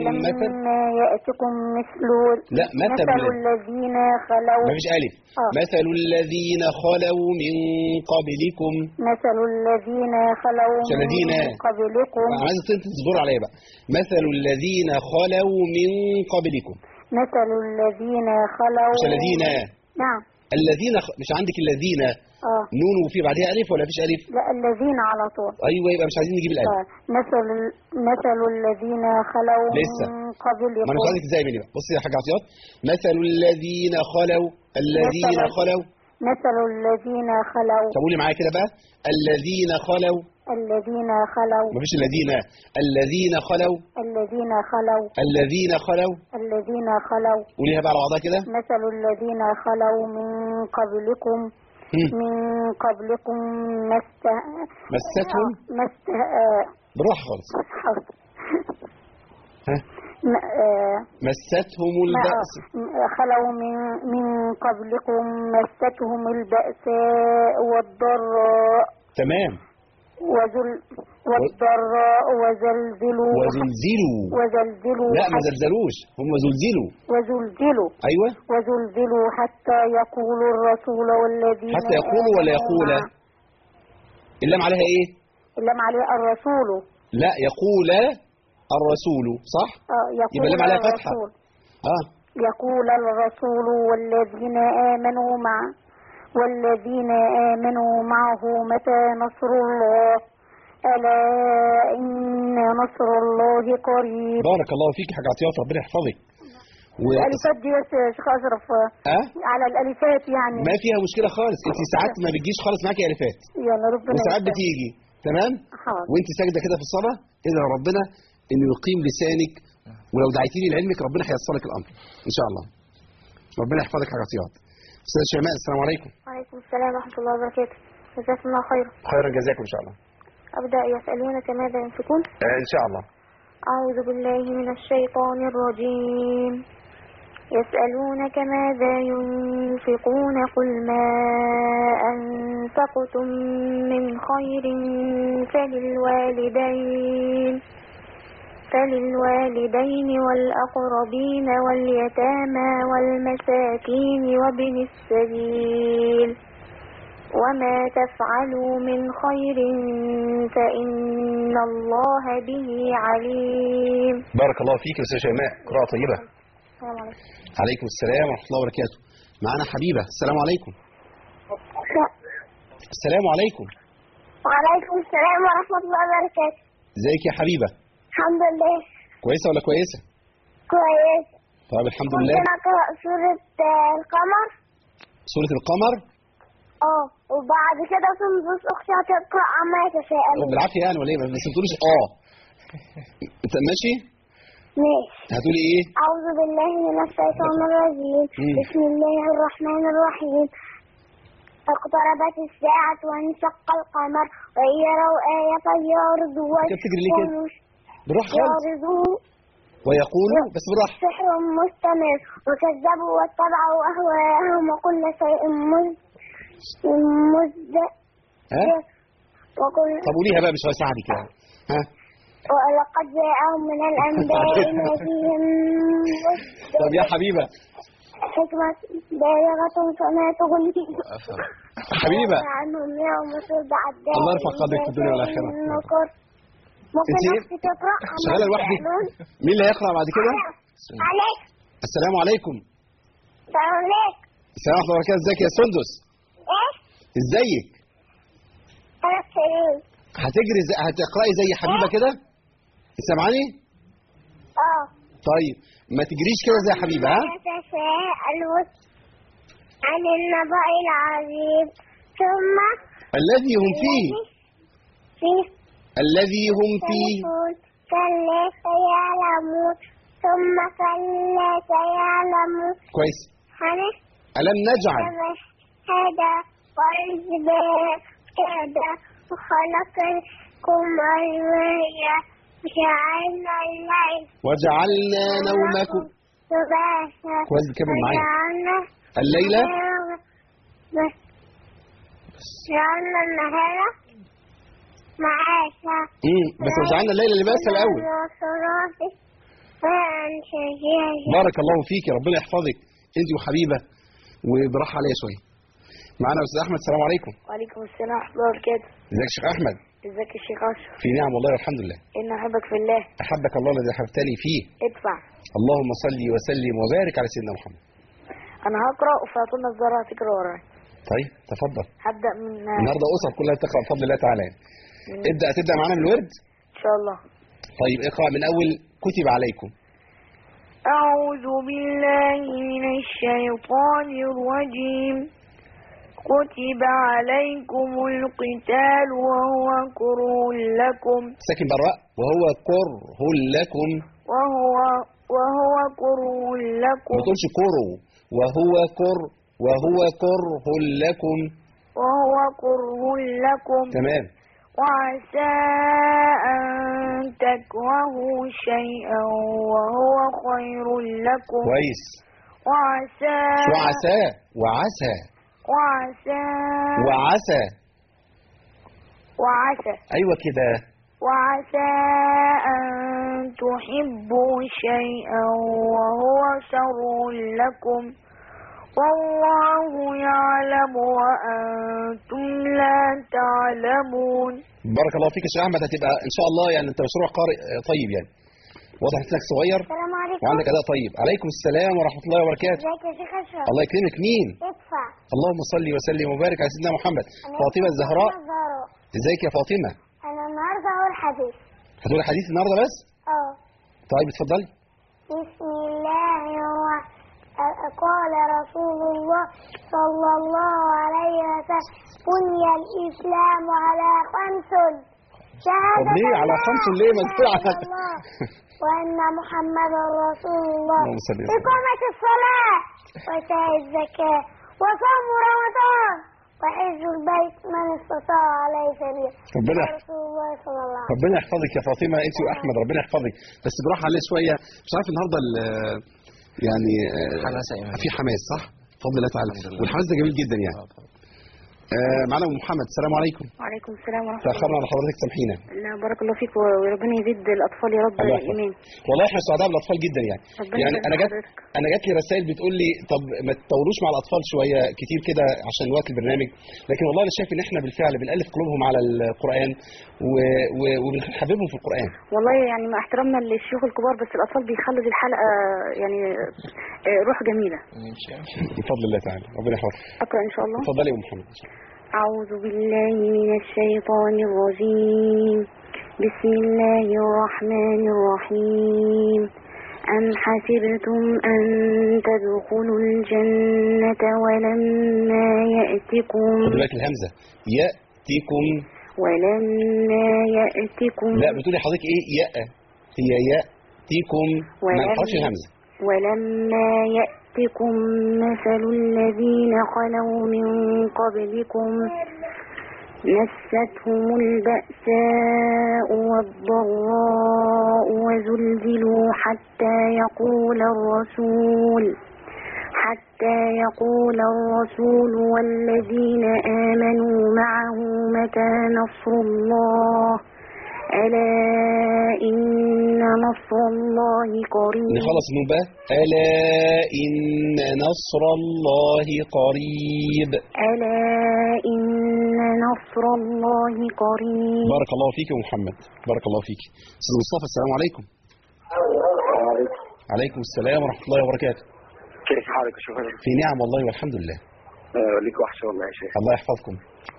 مثل. لا مثل الذين خلوا. مفيش ألف. مثل الذين خلوا من قبلكم. مثل الذين خلوا من قبلكم. أنا عايز تصبروا عليا بقى. مثل الذين خلوا من قبلكم. مثل الذين خلوا. مش الذين. نعم. الذين مش عندك الذين. نون وفي بعدها ألف ولا فيش ألف؟ لا الذين على طول. أيوة يبقى مش عايزين نجيب الألف. مثل الذين خلوا لسه. من قبلكم. ما أنا مش عايزك إزاي مني بقى. بصي يا حاجة عطيات. مثل الذين خلوا. مثل الذين خلوا. طب قولي معايا كده بقى. الذين خلوا. مفيش الذين. الذين خلوا. قوليها بقى على بعضها كده. مثل الذين خلوا من قبلكم. مستهم. بالراحة خالص. مستهم البأس. خلوا من قبلكم مستهم البأساء والضراء. تمام. والضراء وزلزلوا. لا ما زلزلوش هم زلزلوا. أيوة. وزلزلوا حتى يقول الرسول والذين. حتى يقولوا ولا يقول. اللام عليها ايه؟ اللام عليها الرسول. لا يقول الرسول صح؟ يبقى اللام عليها فتحة. يقول الرسول والذين آمنوا معه متى نصر الله ألا إن نصر الله قريب. بارك الله فيك حاجة عطيات ربنا يحفظك. الألفات دي بس يا شيخ أشرف. على الألفات يعني ما فيها مشكلة خالص. انت ساعات ما بتجيش خالص معاكي ألفات يلا ربنا وساعات بتيجي. تمام. وانت ساجدة كده في الصلاة ادعي ربنا انه يقيم لسانك ولو دعيتيني لعلمك ربنا هيسر لك الأمر إن شاء الله. ربنا يحفظك حاجة عطيات. أستاذ شيماء السلام عليكم. وعليكم السلام ورحمة الله وبركاته. جزاكم الله خيرا. خيرا جزاكم إن شاء الله. أبدأ. يسألونك ماذا ينفقون؟ إن شاء الله. أعوذ بالله من الشيطان الرجيم. يسألونك ماذا ينفقون قل ما أنفقتم من خير فللوالدين والأقربين واليتامى والمساكين وابن السبيل وما تفعلوا من خير فإن الله به عليم. بارك الله فيك يا أستاذ شيماء، قراءة طيبة. السلام عليكم. عليكم السلام ورحمة الله وبركاته. معنا حبيبة. السلام عليكم. السلام عليكم. وعليكم السلام ورحمة الله وبركاته. ازيك يا حبيبة؟ الحمد لله. كويسة ولا كويسة؟ كويس. طيب الحمد لله. ممكن أقرأ سورة القمر؟ سورة القمر؟ وبعد كده سندس أختي هتقرأ عما يتساءلون. بالعافية يعني ولا ايه؟ بس ما تقوليش انت ماشي؟ ماشي. هتقولي ايه؟ أعوذ بالله من الشيطان الرجيم. بسم الله الرحمن الرحيم. اقتربت الساعة وانشق القمر وإن يروا آية يعرضوا ويقولوا بس بالراحة سحر مستمر وكذبوا واتبعوا أهواءهم وكل شيء طب قوليها بقى مش هساعدك يعني. ولقد جاءهم من الأنباء ما فيهم طب يا حبيبة حكمة بالغة فما تغني حبيبة عنهم يوم ترجع الدار. الله يرفع قدرك في الدنيا والآخرة. ممكن أختي تقرأ؟ شغالة لوحدك؟ مين اللي هيقرأ بعد كده؟ عليك. السلام عليكم. السلام عليكم. السلام ورحمة الله وبركاته. ازيك يا سندس؟ ازيك؟ أنا بخير. هتقرأي زي حبيبة كده؟ سامعاني؟ طيب ما تجريش كده زي حبيبة. يتساءلون عن النبأ العظيم ثم الذي هم فيه الذي هم فيه كلا سيعلمون ثم كلا سيعلمون. كويس. ألم نجعل هذا والجبال كذا وخلقكم أزواجا وجعلنا نومكم سباتا. كويس كمل معايا. الليلة جعلنا النهار معاشا. بس وجعلنا الليلة لباسا الأول. بارك الله فيك، ربنا يحفظك انت وحبيبة وبراحة عليا شوية. معنا أستاذ أحمد. السلام عليكم. وعليكم السلام ورحمة الله وبركاته. ازيك يا شيخ أحمد؟ ازيك يا شيخ أشرف؟ في نعم والله والحمد لله. إن أحبك في الله. أحبك الله الذي أحببتني فيه. ادفع. اللهم صل وسلم وبارك على سيدنا محمد. أنا هقرأ وفاطمة الزهراء هتقرأ ورايا. طيب تفضل. هبدأ من النهارده أسر كلها تقرأ بفضل الله تعالى. تبدأ معانا من الورد؟ إن شاء الله. طيب اقرأ من أول كتب عليكم. أعوذ بالله من الشيطان الرجيم. كتب عليكم القتال وهو كره لكم. ساكن براء. وهو كره لكم. وهو كره لكم. ما تقولش كره. وهو كره لكم. وهو كره لكم. تمام. وعسى أن تكرهوا شيئا وهو خير لكم. كويس. وعسى. أيوة كده. وعسى أن تحبوا شيئا وهو شر لكم والله يعلم وأنتم لا تعلمون. بارك الله فيك يا شيخ أحمد. هتبقى إن شاء الله يعني أنت مشروع قارئ طيب يعني. واضح إنك صغير. السلام عليكم. وعندك أداء طيب. عليكم السلام ورحمة الله وبركاته. ازيك يا شيخ أشرف؟ الله يكرمك. مين؟ ادفع. اللهم صل وسلم وبارك على سيدنا محمد. فاطمة الزهراء. ازيك يا فاطمة؟ أنا النهارده هقول حديث. هتقول حديث النهارده بس؟ طيب اتفضلي. بسم الله الرحمن. قال رسول الله صلى الله عليه وسلم بني الإسلام على 5. شهادة ليه على 5 ليه مذكور على وأن محمد رسول الله إقامة الصلاة وإيتاء الزكاة وصوم رمضان وحج البيت من استطاع عليه سبيلا. ربنا يحفظك يا فاطمه انت واحمد، ربنا يحفظك. بس براحه عليه شويه، مش عارف النهارده يعني في حماس صح؟ بفضل الله تعالى، والحماس ده جميل جدا يعني. معنا ام محمد، السلام عليكم. وعليكم السلام ورحمه الله. تاخرنا على حضرتك، سامحينا. لا بارك الله فيك، وربنا يزيد الاطفال يا رب ايمان. والله احنا سعداء بالاطفال جدا يعني انا جات لي رسائل بتقول لي طب ما تطولوش مع الاطفال شويه كتير كده عشان وقت البرنامج، لكن والله انا شايف ان احنا بالفعل بنألف قلوبهم على القران وبنحببهم في القران. والله يعني مع احترامنا للشيوخ الكبار، بس الاطفال بيخلوا الحلقه يعني روح جميله بفضل الله تعالى. ربنا يحفظك. اقرا ان شاء الله. اتفضلي يا ام محمد. أعوذ بالله من الشيطان الرجيم. بسم الله الرحمن الرحيم. أم حسبتم أن تدخلوا الجنة ولما يأتكم، خد بالك الهمزة، يأتكم، ولما يأتكم، لا بتقولي حضرتك ايه؟ هي يأتكم، ما نحطش الهمزة. ولما يأتكم مثل الذين خلوا من قبلكم مستهم البأساء والضراء وزلزلوا حتى يقول الرسول والذين آمنوا معه متى نصر الله ألا إن نصر الله قريب. نخلص من بقى ألا إن نصر الله قريب. ألا إن نصر الله قريب. بارك الله فيك يا محمد، بارك الله فيك. أستاذ مصطفى، السلام عليكم. عليكم السلام ورحمة الله وبركاته. كيف حالك يا شيخ؟ في نعم والله والحمد لله. ليك وحشة والله يا شيخ. الله يحفظكم.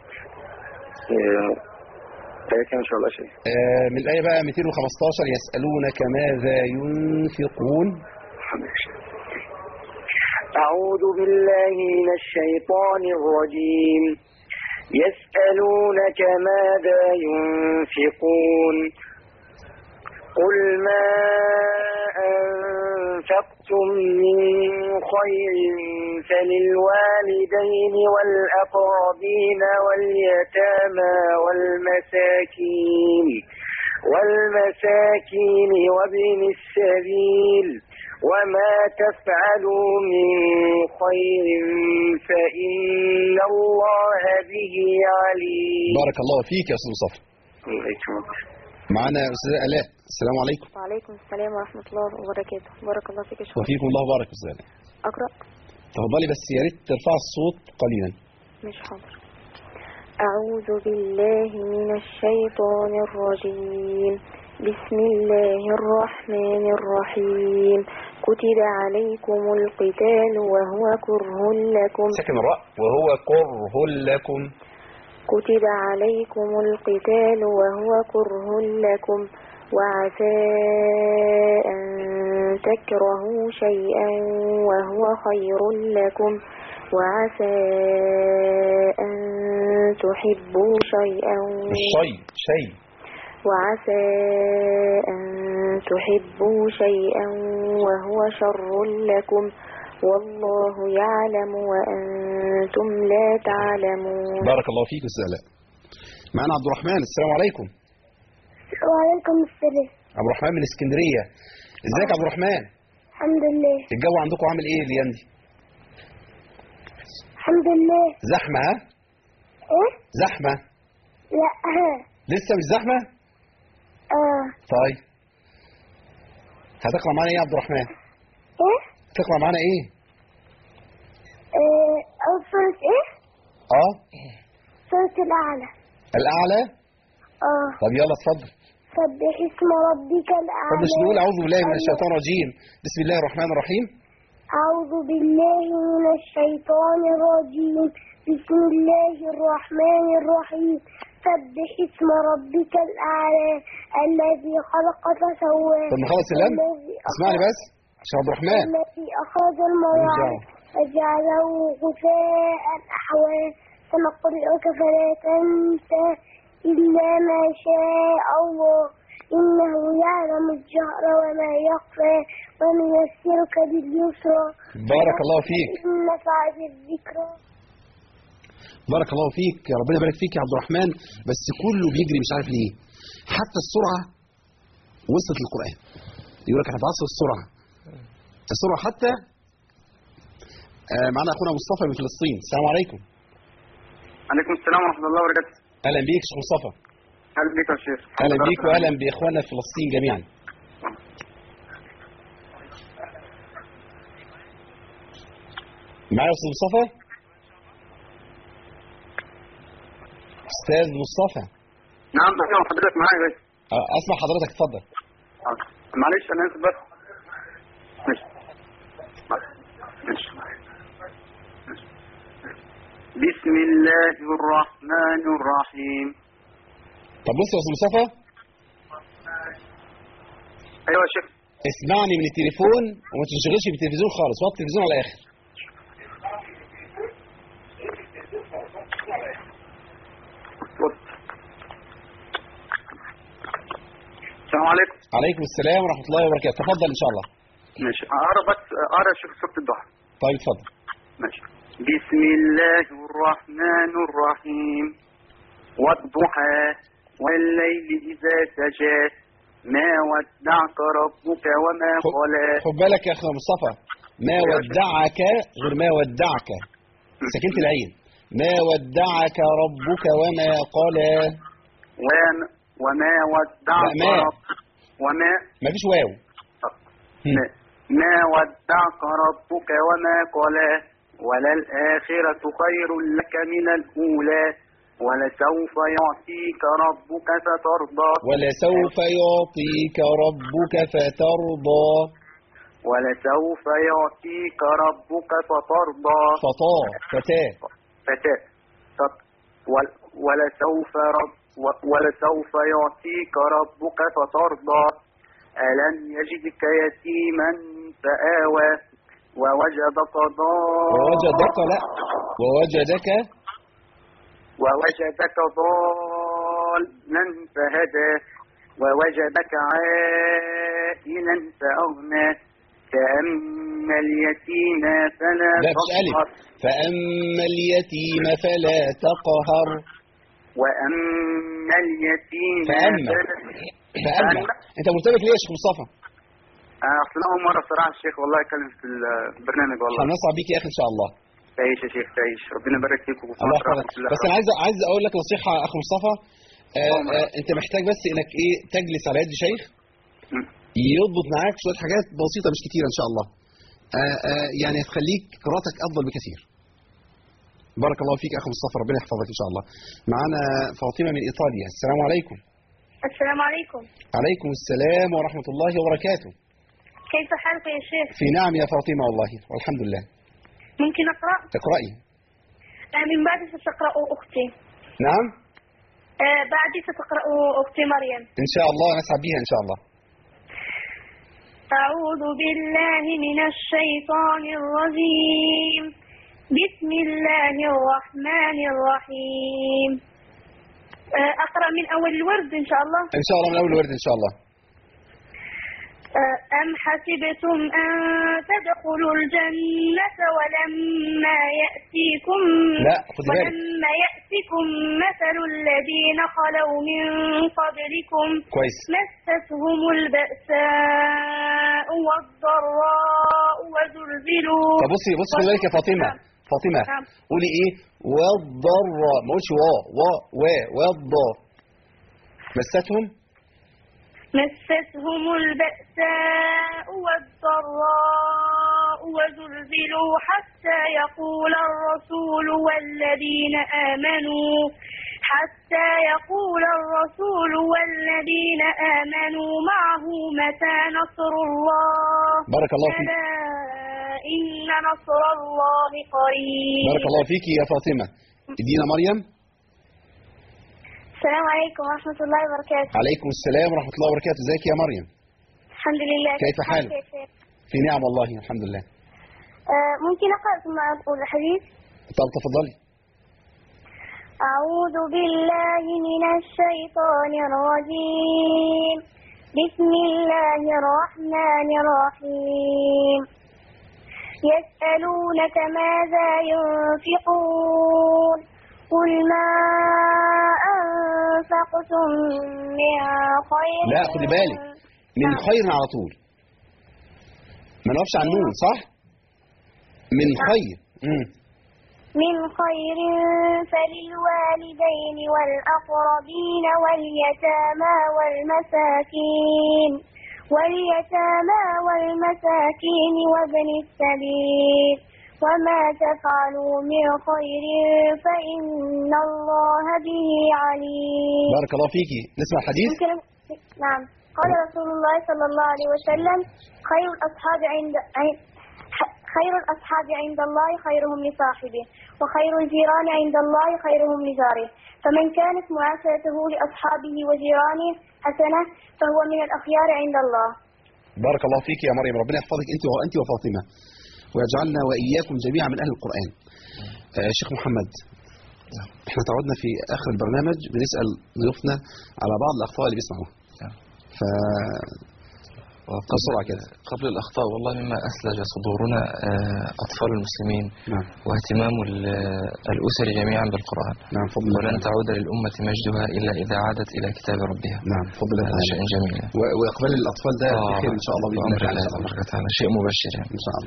كان إن شاء الله شيء. من الآية بقى 215 يسألونك ماذا ينفقون. أعوذ بالله من الشيطان الرجيم. يسألونك ماذا ينفقون قل ما أنفقتم من خير فللوالدين والأقربين واليتامى والمساكين وابن السبيل وما تفعلوا من خير فإن الله به عليم. بارك الله فيك يا أستاذ مصطفى. معنا أستاذ آلاء، السلام عليكم. وعليكم السلام ورحمة الله وبركاته. بارك الله فيك يا شيخ. وفيكم الله بارك أستاذ آلاء. أقرأ. تفضلي بس يا ريت ترفع الصوت قليلا. مش حاضر. أعوذ بالله من الشيطان الرجيم. بسم الله الرحمن الرحيم. كتب عليكم القتال وهو كره لكم. سكن الراء، وهو كره لكم. كتب عليكم القتال وهو كره لكم وعسى أن تكرهوا شيئا وهو خير لكم وعسى أن تحبوا شيئا وعسى أن تحبوا شيئا وهو شر لكم والله يعلم وأنتم لا تعلمون. بارك الله فيك أستاذ آلاء. معنا عبد الرحمن، السلام عليكم. وعليكم السلام. عبد الرحمن من اسكندرية. ازيك يا عبد الرحمن؟ الحمد لله. الجو عندكم عامل ايه الايام دي؟ الحمد لله. زحمة ها؟ ايه؟ زحمة؟ لا. لسه مش زحمة؟ طيب هتقرأ معانا ايه يا عبد الرحمن؟ ايه؟ هتقرأ معانا ايه؟ أول سورة ايه؟ سورة الأعلى. الأعلى؟ طب يلا اتفضل. سبح اسم ربك الأعلى. طب مش نقول أعوذ بالله من الشيطان الرجيم بسم الله الرحمن الرحيم؟ أعوذ بالله من الشيطان الرجيم بسم الله الرحمن الرحيم. سبح اسم ربك الأعلى الذي خلق فسوى. طب نخلص اللام؟ اسمعني بس عشان عبد الرحمن. الذي أخرج المرعى فجعله غثاء أحوى سنقرئك فلا تنسى إلا ما شاء الله إنه يعلم الجهر وما يخفى ونيسرك باليسرى بارك الله فيك. إن نفعت الذكرى. بارك الله فيك، يا ربنا يبارك فيك يا عبد الرحمن. بس كله بيجري مش عارف ليه، حتى السرعة وصلت للقرآن. يقول لك احنا في عصر السرعة حتى. معنا أخونا مصطفى من فلسطين. السلام عليكم. عليكم السلام ورحمة الله وبركاته. أهلا بيك شيخ مصطفى. أهلا بك يا شيخ. أهلا بيك وأهلا بإخواننا في فلسطين جميعا. معايا أستاذ مصطفى؟ أستاذ مصطفى. نعم بسمع حضرتك معايا بس. أسمع حضرتك، اتفضل. معلش أنا آسف بس. ماشي. بسم الله الرحمن الرحيم. طب بص يا أستاذ مصطفى. أيوة يا شيخ. اسمعني من التليفون وما تشغلش بالتلفزيون خالص، وطي التلفزيون على الآخر. السلام عليكم. عليكم السلام ورحمة الله وبركاته. تفضل إن شاء الله. ماشي. أقرأ يا شيخ سورة الضحى. طيب اتفضل. ماشي. بسم الله الرحمن الرحيم. والضحى والليل إذا سجى ما ودعك ربك وما قلى. خد بالك يا أخي مصطفى، ما ودعك غير ما ودعك، سكنت العين. ما ودعك ربك وما قلى. وما ودعك وما ما فيش واو. ما ودعك ربك وما قلى وللآخرة خير لك من الأولى ولسوف يعطيك ربك فترضى. ولسوف يعطيك ربك فترضى. ولسوف يعطيك ربك فترضى. فتاة. ولسوف يعطيك ربك فترضى. ألم يجدك يتيما فآوى ووجدك ضالا فهدى ووجدك عائلا فأغنى فأما اليتيم فلا تقهر. فأما اليتيم فلا تقهر. وأما اليتيم فأما أنت مرتبط ليه يا شيخ مصطفى؟ أصل أول مرة صراحة الشيخ والله أتكلم في البرنامج والله. هنسعى بيك يا أخي إن شاء الله. تعيش يا شيخ تعيش، ربنا يبارك فيك. الله يحفظك. بس أنا عايز أقول لك نصيحة أخ مصطفى. أنت محتاج بس إنك تجلس على يد شيخ يضبط معاك شوية حاجات بسيطة مش كتيرة إن شاء الله. يعني هتخليك قراءتك أفضل بكثير. بارك الله فيك أخ مصطفى، ربنا يحفظك إن شاء الله. معنا فاطمة من إيطاليا. السلام عليكم. السلام عليكم. عليكم السلام ورحمة الله وبركاته. كيف حالك يا شيخ؟ في نعم يا فاطمة والله والحمد لله. ممكن أقرأ؟ اقرأي. من بعد ستقرأ أختي. نعم. بعد ستقرأ أختي مريم. إن شاء الله نسعد بها إن شاء الله. أعوذ بالله من الشيطان الرجيم. بسم الله الرحمن الرحيم. أقرأ من أول الورد إن شاء الله. إن شاء الله من أول الورد إن شاء الله. أم حسبتم أن تدخلوا الجنة ولما يأتيكم مثل الذين خلوا من قبلكم مستهم البأساء والضراء وزلزلوا. طب بصي خلي بالك يا فاطمة قولي إيه؟ والضراء، ما قولش والضاء. مستهم البأساء والضراء وزلزلوا حتى يقول الرسول والذين آمنوا معه متى نصر الله. بارك الله فيك. ألا إن نصر الله قريب. بارك الله فيك يا فاطمة. ادينا مريم. السلام عليكم ورحمة الله وبركاته. عليكم السلام ورحمة الله وبركاته. ازيك يا مريم؟ الحمد لله. كيف حالك؟ في نعم والله الحمد لله. ممكن أقرأ ثم أقول الحديث؟ طب تفضلي. أعوذ بالله من الشيطان الرجيم. بسم الله الرحمن الرحيم يسألونك ماذا ينفقون قل ما أنفقتم من خير. لا خدي بالك من خير على طول، ما نقفش على النون، صح؟ من خير. من خير فللوالدين والأقربين واليتامى وابن السبيل وما تفعلوا من خير فإن الله به عليم. بارك الله فيكي. نسمع الحديث. نعم. قال رسول الله صلى الله عليه وسلم خير الأصحاب عند الله خيرهم لصاحبه وخير الجيران عند الله خيرهم لجاره، فمن كانت معاشرته لأصحابه وجيرانه حسنة فهو من الأخيار عند الله. بارك الله فيك يا مريم، ربنا يحفظك أنت وفاطمة ويجعلنا وإياكم جميعا من أهل القرآن. شيخ محمد، احنا تعودنا في آخر البرنامج بنسأل ضيوفنا على بعض الأخطاء اللي بيسمعوها، بسرعة كده. قبل الأخطاء، والله مما أثلج صدورنا أطفال المسلمين واهتمام الأسر جميعا بالقرآن. نعم. ولن تعود للأمة مجدها إلا إذا عادت إلى كتاب ربها. نعم. فضل الله. هذا شيء جميل، وإقبال الأطفال ده بخير إن شاء الله بإذن الله تعالى، شيء مبشر يعني. إن شاء الله.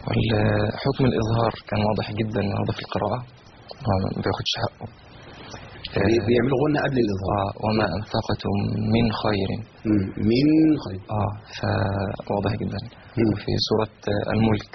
والحكم الإظهار كان واضح جدا النهارده في القراءة، ما بياخدش حقه. بيعملوا غنى قبل الإظهار. وما أنفقتم من خير. من خير. فواضح جدا. في سورة الملك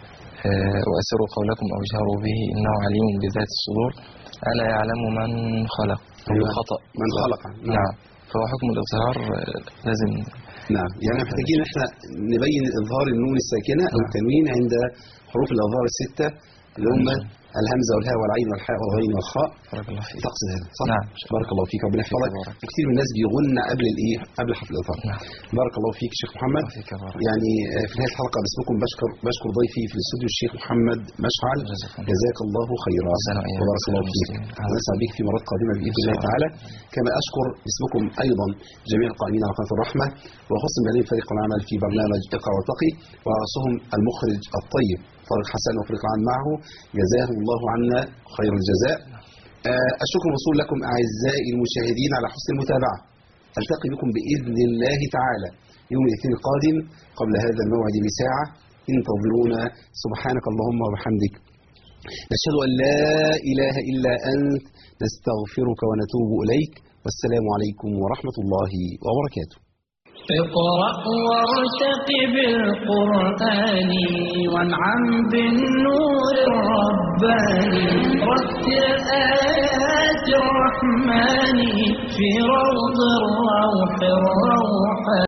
وأسروا قولكم أو اجهروا به إنه عليم بذات الصدور ألا يعلم من خلق. خطأ من خلق. نعم. فهو حكم الإظهار لازم. نعم. يعني محتاجين احنا نبين إظهار النون الساكنة أو التنوين عند حروف الإظهار الستة اللي هم الهمزة والهاء والعين والحاء والغين والخاء. بارك الله فيك. تقصد هذا صح؟ نعم. بارك الله فيك، ربنا يحفظك. كثير من الناس بيغنى قبل حرف الإظهار. نعم. بارك الله فيك شيخ محمد. يعني في نهاية الحلقة باسمكم بشكر ضيفي في الاستوديو الشيخ محمد مشعل، جزاك الله خيرا وبارك الله فيك. نسعد بك في مرات قادمة بإذن الله تعالى. كما أشكر باسمكم أيضا جميع القائمين على قناة الرحمة، وخصوصا بعدين فريق العمل في برنامج اقرأ وارتقي، ورأسهم المخرج الطيب طارق حسن وفريق العمل معه، جزاهم الله عنا خير الجزاء. الشكر موصول لكم أعزائي المشاهدين على حسن المتابعة. ألتقي بكم بإذن الله تعالى يوم الاثنين القادم قبل هذا الموعد بساعة. انتظرونا. سبحانك اللهم وبحمدك، نشهد أن لا إله إلا أنت، نستغفرك ونتوب إليك، والسلام عليكم ورحمة الله وبركاته. اقرأ وارتقب بالقرآن وانعم بالنور الرباني، رتل آيات الرحمن في روض الروح الروحاني.